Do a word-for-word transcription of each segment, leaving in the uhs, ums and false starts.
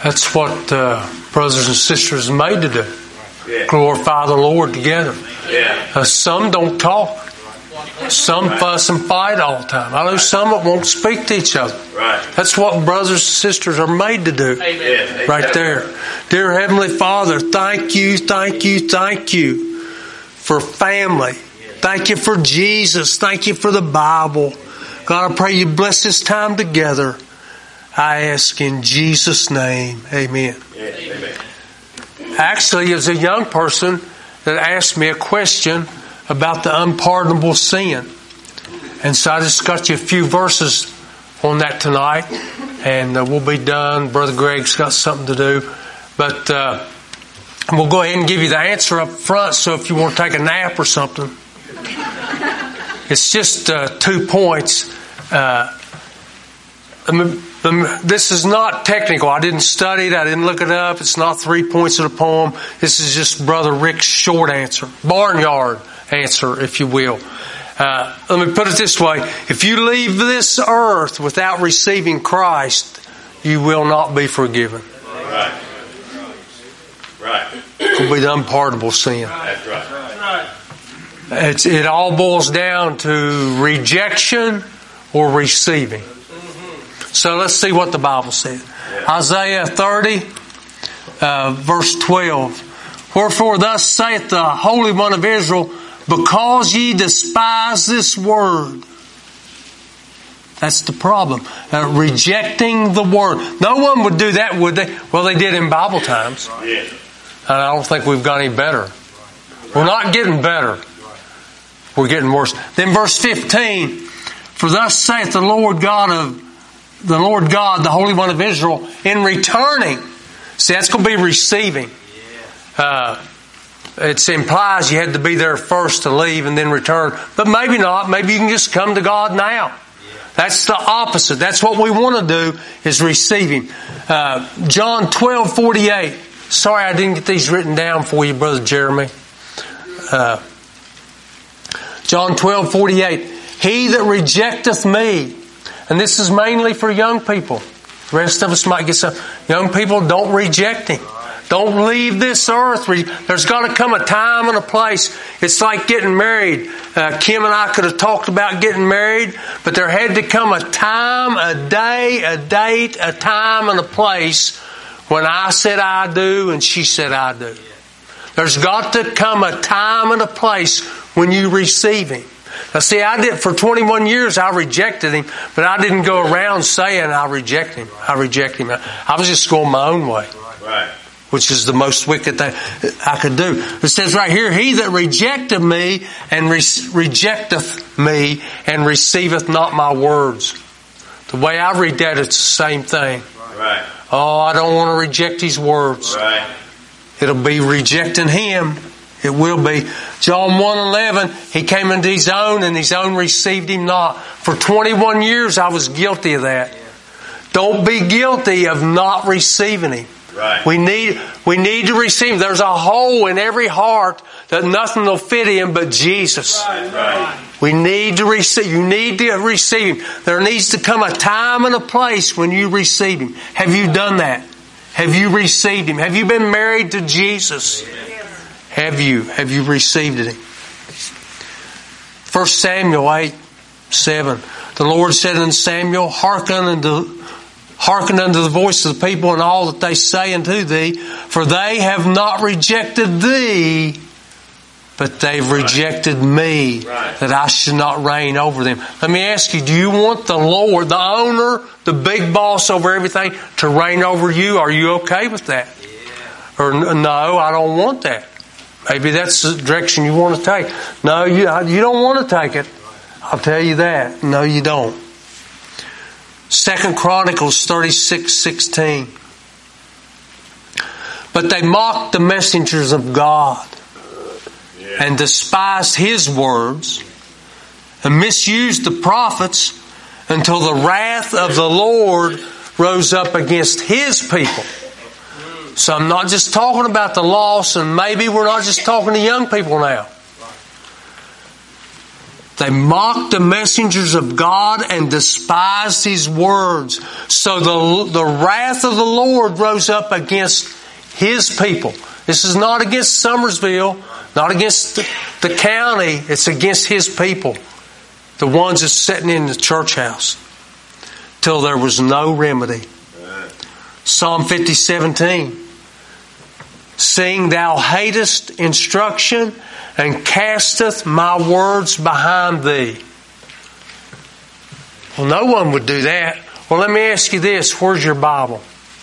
That's what uh, brothers and sisters are made to do. Yeah. Glorify the Lord together. Yeah. Uh, some don't talk. Some fuss and fight all the time. I know some that won't speak to each other. Right. That's what brothers and sisters are made to do. Amen. Right there. Dear Heavenly Father, thank you, thank you, thank you for family. Thank you for Jesus. Thank you for the Bible. God, I pray you bless this time together. I ask in Jesus' name. Amen. Amen. Actually, as a young person that asked me a question about the unpardonable sin. And so I just got you a few verses on that tonight. And uh, we'll be done. Brother Greg's got something to do. But uh, we'll go ahead and give you the answer up front. So if you want to take a nap or something. It's just uh, two points. Uh, this is not technical. I didn't study it. I didn't look it up. It's not three points of the poem. This is just Brother Rick's short answer. Barnyard answer, if you will. Uh, let me put it this way. If you leave this earth without receiving Christ, you will not be forgiven. Right. Right. It will be the unpardonable sin. That's right. It's, it all boils down to rejection or receiving. So let's see what the Bible says. Yeah. Isaiah thirty, uh, verse twelve. Wherefore thus saith the Holy One of Israel, because ye despise this word. That's the problem. Uh, rejecting the word. No one would do that, would they? Well, they did in Bible times. Yeah. And I don't think we've got any better. We're not getting better. We're getting worse. Then verse fifteen. For thus saith the Lord God of the Lord God, the Holy One of Israel, in returning. See, that's going to be receiving. Uh, it implies you had to be there first to leave and then return. But maybe not. Maybe you can just come to God now. That's the opposite. That's what we want to do, is receiving. Uh, John twelve forty-eight. Sorry I didn't get these written down for you, Brother Jeremy. Uh, John twelve forty-eight. He that rejecteth me. And this is mainly for young people. The rest of us might get some. Young people, don't reject Him. Don't leave this earth. There's got to come a time and a place. It's like getting married. Uh, Kim and I could have talked about getting married, but there had to come a time, a day, a date, a time and a place when I said I do and she said I do. There's got to come a time and a place when you receive Him. Now see, I did, for twenty-one years I rejected Him, but I didn't go around saying I reject Him. I reject Him. I was just going my own way. Right. Which is the most wicked thing I could do. It says right here, he that rejecteth me and re- rejecteth me and receiveth not my words. The way I read that, it's the same thing. Right. Oh, I don't want to reject His words. Right. It'll be rejecting Him. It will be. John one eleven, He came into His own and His own received Him not. For twenty-one years I was guilty of that. Don't be guilty of not receiving Him. Right. We need, we need to receive. There's a hole in every heart that nothing will fit in but Jesus. Right. Right. We need to receive. You need to receive Him. There needs to come a time and a place when you receive Him. Have you done that? Have you received Him? Have you been married to Jesus? Have you? Have you received Him? First Samuel eight, seven. The Lord said unto Samuel, hearken unto Hearken unto the voice of the people and all that they say unto thee, for they have not rejected thee, but they've rejected me, right, that I should not reign over them. Let me ask you, do you want the Lord, the owner, the big boss over everything, to reign over you? Are you okay with that? Yeah. Or no, I don't want that. Maybe that's the direction you want to take. No, you, you don't want to take it. I'll tell you that. No, you don't. Second Chronicles thirty-six sixteen. But they mocked the messengers of God, yeah, and despised His words and misused the prophets until the wrath of the Lord rose up against His people. So I'm not just talking about the lost, and maybe we're not just talking to young people now. They mocked the messengers of God and despised His words. So the, the wrath of the Lord rose up against His people. This is not against Summersville, not against the, the county. It's against His people, the ones that's sitting in the church house, till there was no remedy. Psalm fifty seventeen. Seeing thou hatest instruction and casteth my words behind thee. Well, no one would do that. Well, let me ask you this. Where's your Bible?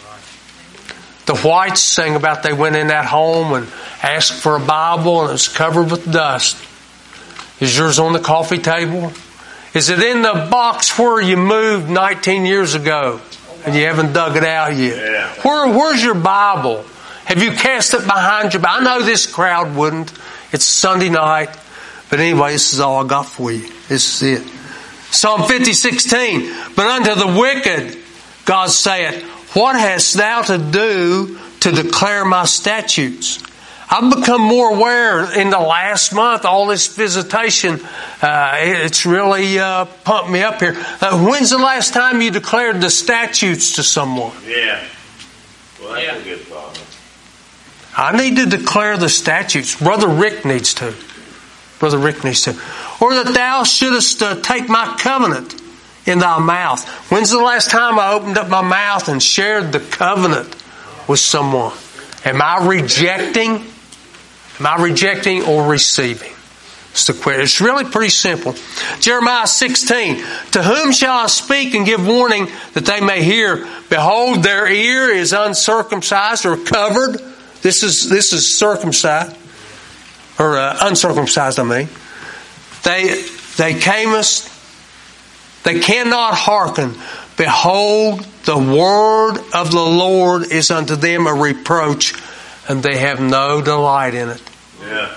The whites sang about they went in that home and asked for a Bible and it was covered with dust. Is yours on the coffee table? Is it in the box where you moved nineteen years ago and you haven't dug it out yet? Yeah. Where, where's your Bible? Have you cast it behind you? I know this crowd wouldn't. It's Sunday night. But anyway, this is all I got for you. This is it. Psalm fifty sixteen. But unto the wicked, God saith, what hast thou to do to declare my statutes? I've become more aware in the last month, all this visitation, uh, it's really uh, pumped me up here. Uh, when's the last time you declared the statutes to someone? Yeah. Well, that's Yeah. a good thought. I need to declare the statutes. Brother Rick needs to. Brother Rick needs to. Or that thou shouldest uh, take my covenant in thy mouth. When's the last time I opened up my mouth and shared the covenant with someone? Am I rejecting? Am I rejecting or receiving? It's the question. It's really pretty simple. Jeremiah sixteen. To whom shall I speak and give warning that they may hear? Behold, their ear is uncircumcised or covered. This is this is circumcised or uh, uncircumcised. I mean, they they camest. They cannot hearken. Behold, the word of the Lord is unto them a reproach, and they have no delight in it. Yeah.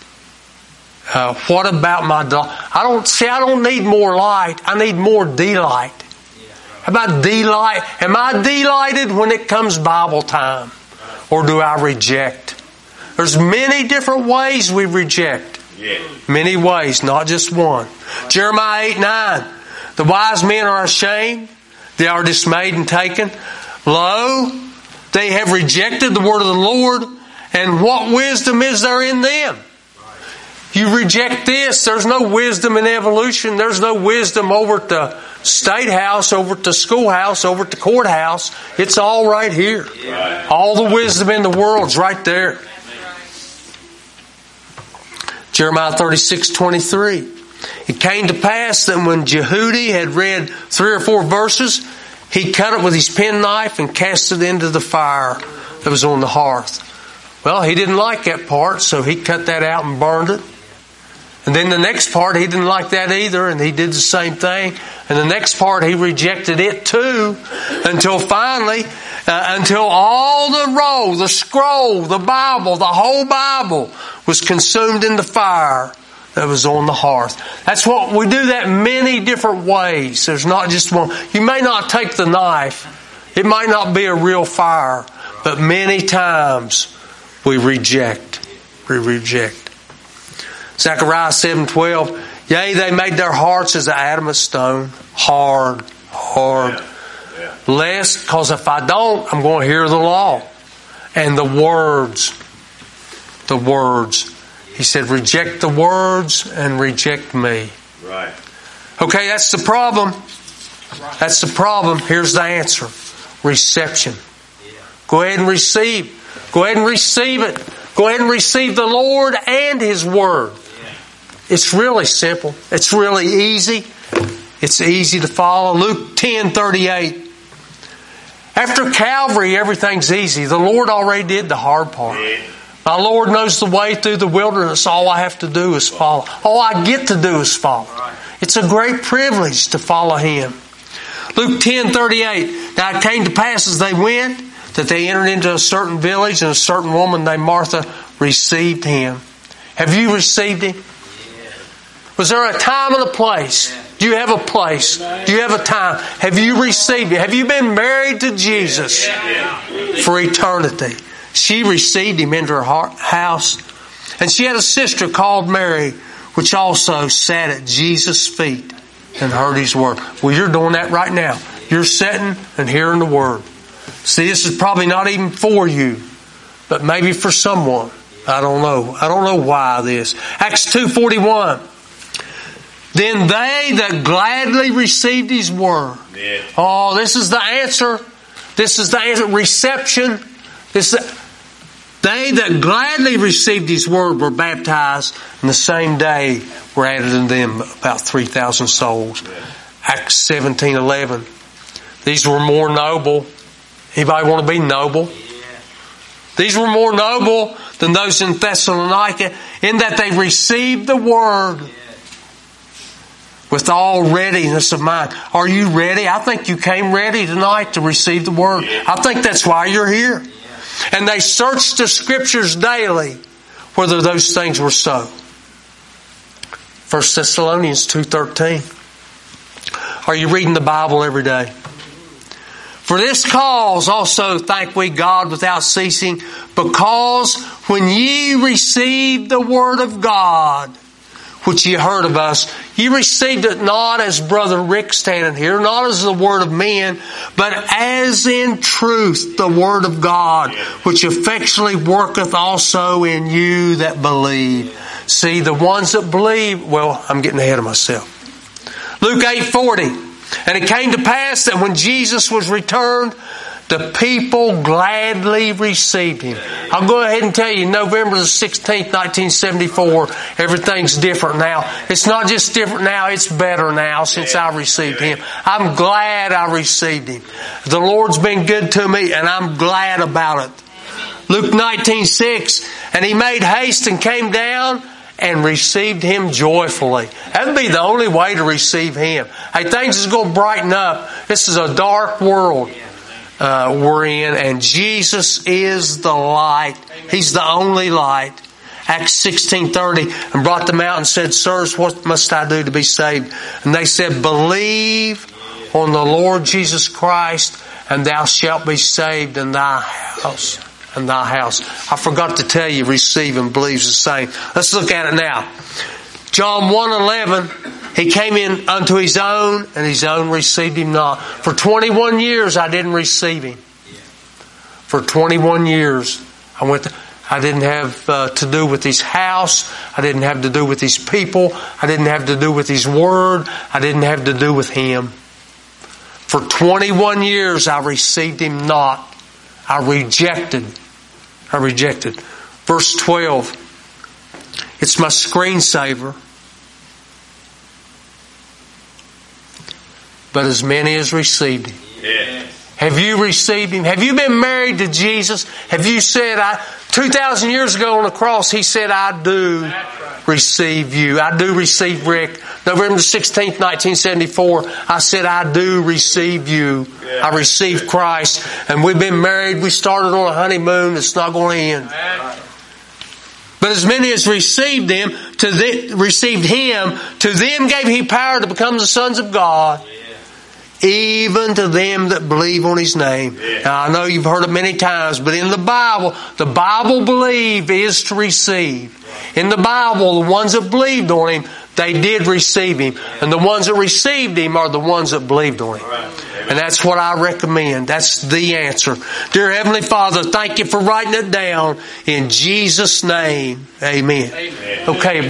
Uh, what about my delight? I don't see. I don't need more light. I need more delight. How about delight? Am I delighted when it comes Bible time, or do I reject? There's many different ways we reject. Yeah. Many ways, not just one. Jeremiah eight nine. The wise men are ashamed. They are dismayed and taken. Lo, they have rejected the word of the Lord. And what wisdom is there in them? You reject this. There's no wisdom in evolution. There's no wisdom over at the state house, over at the schoolhouse, over at the courthouse. It's all right here. Right. All the wisdom in the world's right there. Jeremiah thirty-six twenty-three. It came to pass that when Jehudi had read three or four verses, he cut it with his penknife and cast it into the fire that was on the hearth. Well, he didn't like that part, so he cut that out and burned it. And then the next part, he didn't like that either, and he did the same thing. And the next part, he rejected it too, until finally, uh, until all the roll, the scroll, the Bible, the whole Bible was consumed in the fire that was on the hearth. That's what we do that many different ways. There's not just one. You may not take the knife. It might not be a real fire, but many times we reject. We reject. Zechariah seven twelve. Yea, they made their hearts as an adamant stone, hard, hard. Yeah. Yeah. Lest, because if I don't, I'm going to hear the law and the words. The words. He said, reject the words and reject me. Right. Okay, that's the problem. That's the problem. Here's the answer. Reception. Go ahead and receive. Go ahead and receive it. Go ahead and receive the Lord and His Word. It's really simple. It's really easy. It's easy to follow. Luke ten thirty-eight. After Calvary, everything's easy. The Lord already did the hard part. Yeah. My Lord knows the way through the wilderness. All I have to do is follow. All I get to do is follow. It's a great privilege to follow Him. Luke ten thirty-eight. Now it came to pass as they went that they entered into a certain village, and a certain woman named Martha received Him. Have you received Him? Was there a time and a place? Do you have a place? Do you have a time? Have you received Him? Have you been married to Jesus for eternity? She received Him into her heart, house. And she had a sister called Mary, which also sat at Jesus' feet and heard His word. Well, you're doing that right now. You're sitting and hearing the word. See, this is probably not even for you, but maybe for someone. I don't know. I don't know why this. Acts two forty-one. Then they that gladly received His word. Yeah. Oh, this is the answer. This is the answer. Reception. This is the, they that gladly received His word were baptized, and the same day were added unto them about three thousand souls. Yeah. Acts seventeen eleven. These were more noble. Anybody want to be noble? These were more noble than those in Thessalonica in that they received the word with all readiness of mind. Are you ready? I think you came ready tonight to receive the word. I think that's why you're here. And they searched the Scriptures daily whether those things were so. First Thessalonians two thirteen. Are you reading the Bible every day? For this cause also thank we God without ceasing, because when ye received the word of God, which ye heard of us, ye received it not as Brother Rick standing here, not as the word of men, but as in truth the word of God, which effectually worketh also in you that believe. See, the ones that believe, well, I'm getting ahead of myself. Luke eight forty. And it came to pass that when Jesus was returned, the people gladly received Him. I'll go ahead and tell you, November the sixteenth, nineteen seventy-four, everything's different now. It's not just different now, it's better now since I received Him. I'm glad I received Him. The Lord's been good to me, and I'm glad about it. Luke nineteen six, and He made haste and came down and received Him joyfully. That would be the only way to receive Him. Hey, things is going to brighten up. This is a dark world uh, we're in, and Jesus is the light. He's the only light. Acts sixteen thirty, and brought them out and said, Sirs, what must I do to be saved? And they said, Believe on the Lord Jesus Christ, and thou shalt be saved in thy house. In thy house. I forgot to tell you, receive and believe is the same. Let's look at it now. John one eleven, He came in unto His own, and His own received Him not. For twenty-one years I didn't receive Him. For twenty-one years I went to, I didn't have uh, to do with His house. I didn't have to do with His people. I didn't have to do with His word. I didn't have to do with Him. For twenty-one years I received Him not. I rejected. I rejected. Verse twelve. It's my screensaver. But as many as received Him. Yeah. Have you received Him? Have you been married to Jesus? Have you said, I, two thousand years ago on the cross, He said, I do receive you. I do receive Rick. November sixteenth, nineteen seventy-four, I said, I do receive you. Yeah. I received Christ. And we've been married. We started on a honeymoon. It's not going to end. But as many as received Him, to the, received Him, to them gave He power to become the sons of God. Even to them that believe on His name. Yeah. Now, I know you've heard it many times, but in the Bible, the Bible believe is to receive. In the Bible, the ones that believed on Him, they did receive Him. And the ones that received Him are the ones that believed on Him. And that's what I recommend. That's the answer. Dear Heavenly Father, thank You for writing it down in Jesus' name. Amen. Amen. Okay.